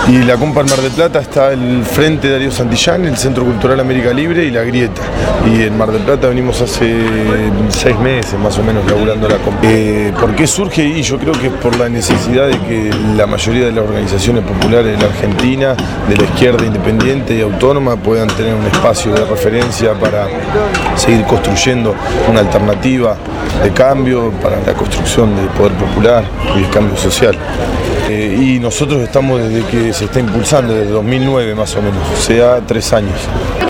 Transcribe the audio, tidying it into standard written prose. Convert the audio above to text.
Y la Compa en Mar del Plata está el Frente Darío Santillán, el Centro Cultural América Libre y la Grieta. Y en Mar del Plata venimos hace 6 meses más o menos laburando la Compa. ¿Por qué surge? Y yo creo que es por la necesidad de que la mayoría de las organizaciones populares de la Argentina, de la izquierda independiente y autónoma, puedan tener un espacio de referencia para seguir construyendo una alternativa de cambio para la construcción del poder popular y el cambio social. Y nosotros estamos desde que se está impulsando, desde 2009 más o menos, o sea, 3 años.